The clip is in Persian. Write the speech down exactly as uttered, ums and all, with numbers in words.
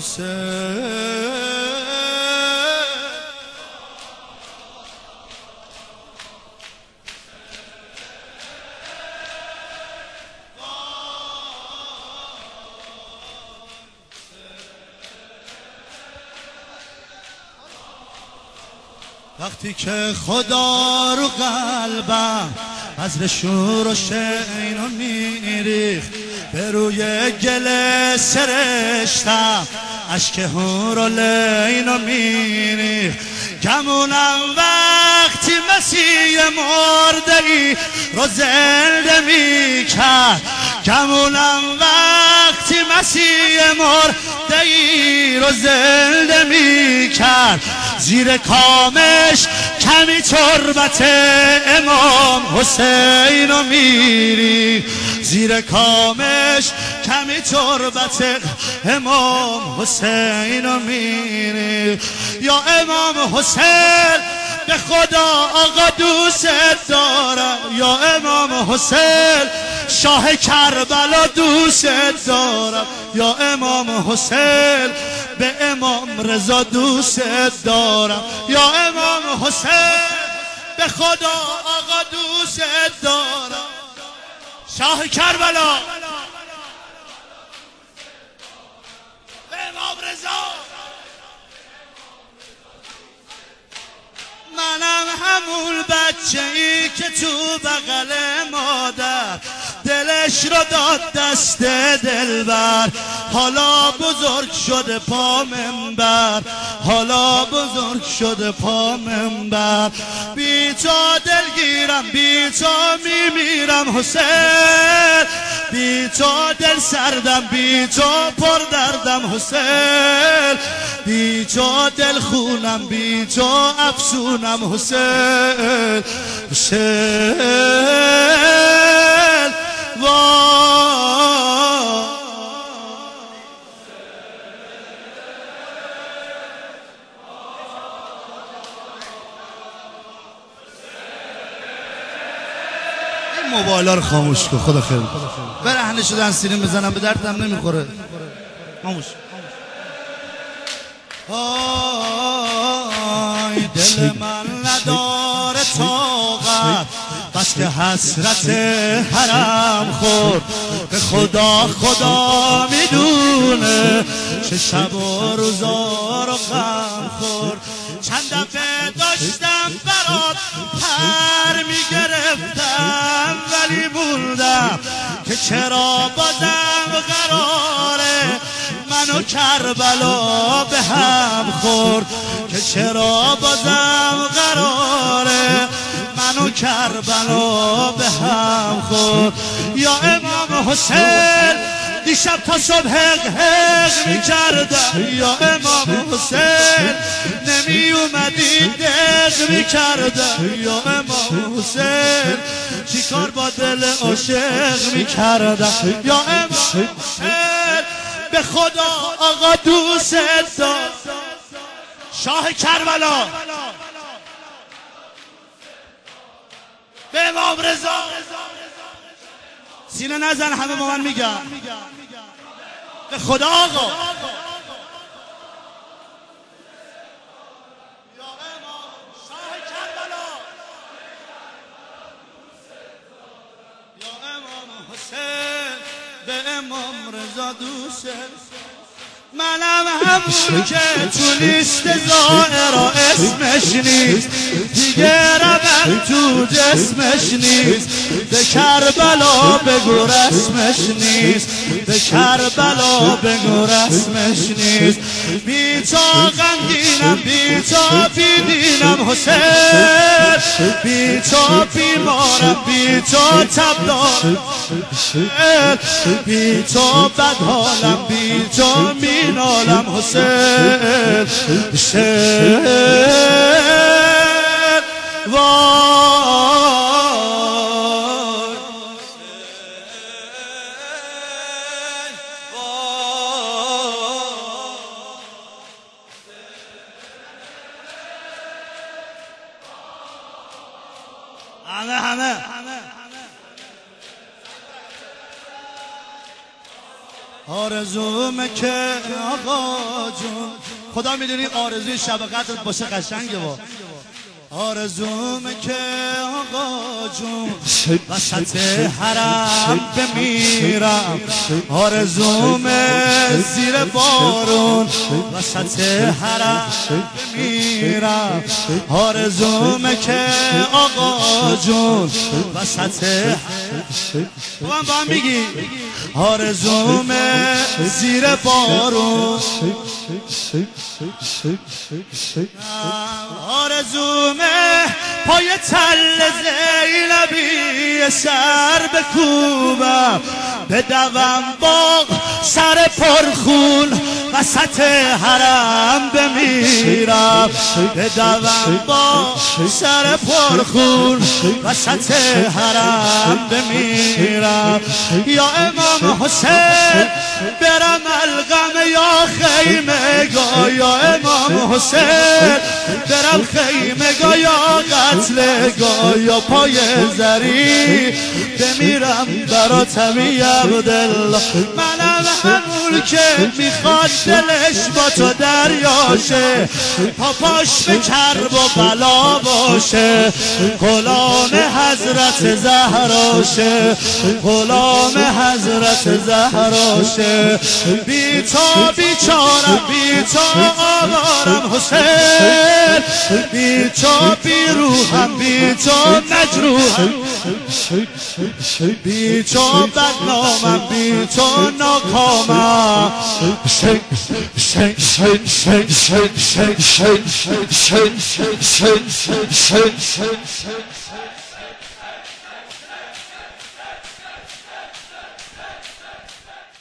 حسین وقتی که خدا رو قلبم از شور و شین و میریخ به روی گل سرشتم اشک هور و لین و میریخ گمونم وقتی مسیح مرده ای رو زنده میکرد گمونم وقتی مسیح مرده ای رو زنده میکرد زیر کامش کمی تربت امام حسین رو میری زیر کامش کمی تربت امام حسین رو میری یا امام حسین به خدا آقا دوست دارم یا امام حسین شاه کربلا دوست دارم یا امام حسین به امام رضا دوست دارم یا امام حسین به خدا آقا دوست دارم شاه کربلا به امام رضا منم همون بچه ای که تو بغل مادر دلش رو داد دست دلبر حالا بزرگ شده پا منبر حالا بزرگ شده پا منبر بی تو دلگیرم بی تو میمیرم حسین بی تو دل سردم بی تو پر دردم حسین بی تو دل خونم بی تو افسونم حسین حسین وای این موبایل رو خاموش کن خدا خیر برهنه شدن سینه بزنم به دردم نمیخوره خاموش آی دل من نداره طاقت بس که حسرت حرم خورد به خدا خدا میدونه چه شب و روزا رو غم خورد چند دفعه داشتم برات پر میگرفتم ولی موندم که چرا بازم قراره منو کربلا به هم خورد که چرا بازم قراره منو کربلا به هم خورد یا امام حسین دیشب تا صبح حق حق میکردم یا امام حسین نمی اومدی دق میکردم یا امام حسین چی کار با دل عاشق میکردم یا امام حسین به خدا آقا دوست دار شاه کربلا به امام رضا سینه نزن همه با من میگن به خدا آقا شاه کربلا یا امام حسین به امام رضا دوست منم همون که تو لیست ظاهرا اسمش نیست دیگه ربط تو جسمش نیست به کربلا بگو رسمش نیست به کربلا بگو رسمش نیست بی تا غمگینم بی تا بیدینم حسین بی تا بیمارم بی تا تب دارم بی تا بدحالم بی تا می نالم حسین حسین وای همه همه آرزومه که آقا جون خدا میدونی آرزوی شب قدر باشه قشنگه با آرزومه که آقا جون وسط حرم بمیرم آرزومه زیر بارون وسط حرم بمیرم آرزومه که آقا جون وسط تو هم با هم میگی آرزومه زیر بارون آرزومه پای تل زینبی سر بکوبم بدوم با سر پرخون وسط حرم بمیرم بدوم با سر پرخون وسط حرم بمیرم یا امام حسین برم الغم یا خیمه گا یا امام حسین برم خیمه گا یا قتل گا یا پای زری بمیرم برات می عبدالله منم همون که میخواد دلش با تو دریاشه پاپاش به کرب و بلا باشه غلام حضرت زهراشه غلام حضرت زهراشه بی تو بیچارم بی تو آوارم حسین بی تو بی روحم بی تو مجروحم بی تو بدنامم بی تو ناکامم